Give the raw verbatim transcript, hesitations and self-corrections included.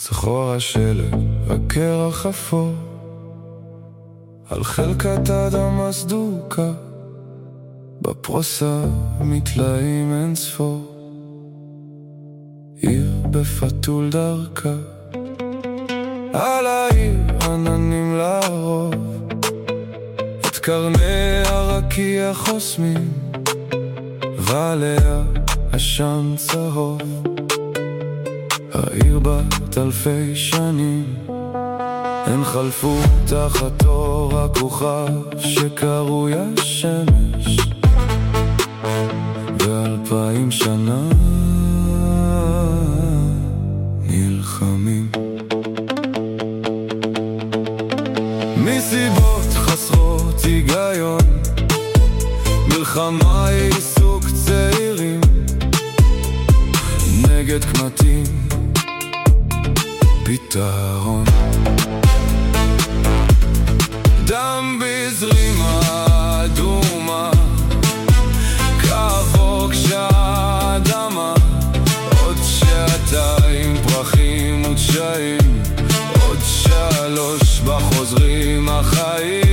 זכור השלג וקרח אפור על חלקת אדם הסדוקה, בפרוסה מתלאים אין ספור, עיר בפתול דרכה, על העיר עננים לרוב, את קרני הרקיע חוסמים, ועליה עשן צהוב. העיר בת אלפי שנים, הן חלפו תחת אור הכוכב שקרוי השמש, ואלפיים שנה נלחמים מסיבות חסרות היגיון. מלחמה היא עיסוק צעירים נגד קמטים, פתרון דם בזרימה אדומה, כעבור כשהאדמה, עוד שעתיים פרחים ודשאים, עוד שלוש בחוזרים החיים.